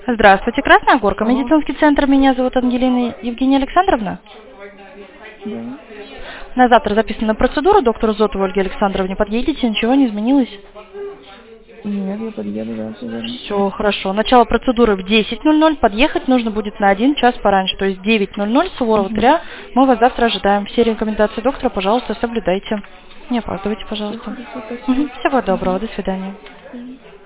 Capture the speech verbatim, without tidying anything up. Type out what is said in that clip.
Здравствуйте, Красная Горка, Алло. медицинский центр. Меня зовут Ангелина Евгения Александровна. Да. На завтра записана процедура доктору Зотовой Ольге Александровне. Подъедете, ничего не изменилось? Нет, я подъеду, да, все верно. Все хорошо. Начало процедуры в десять ноль ноль. Подъехать нужно будет на один час пораньше, то есть девять ноль ноль, Суворова Угу. три А. Мы вас завтра ожидаем. Все рекомендации доктора, пожалуйста, соблюдайте. Не опаздывайте, Все пожалуйста. хорошо, спасибо. Мгм. Всего доброго, Угу. до свидания. Мгм.